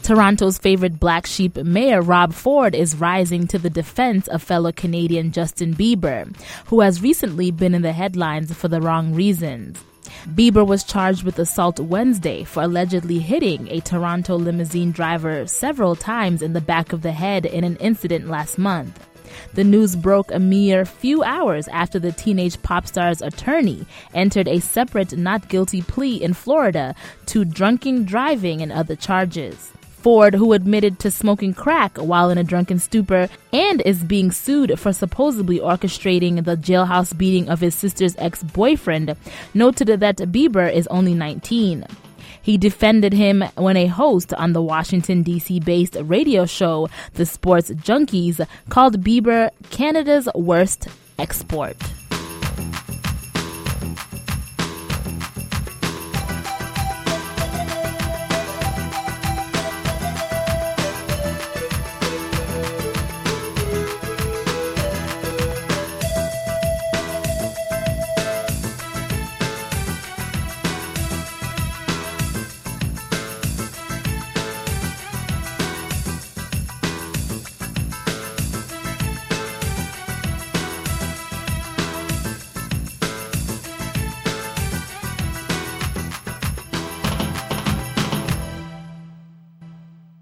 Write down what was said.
Toronto's favorite black sheep mayor Rob Ford is rising to the defense of fellow Canadian Justin Bieber, who has recently been in the headlines for the wrong reasons. Bieber was charged with assault Wednesday for allegedly hitting a Toronto limousine driver several times in the back of the head in an incident last month. The news broke a mere few hours after the teenage pop star's attorney entered a separate not guilty plea in Florida to drunken driving and other charges. Ford, who admitted to smoking crack while in a drunken stupor and is being sued for supposedly orchestrating the jailhouse beating of his sister's ex-boyfriend, noted that Bieber is only 19. He defended him when a host on the Washington, D.C.-based radio show, The Sports Junkies, called Bieber Canada's worst export.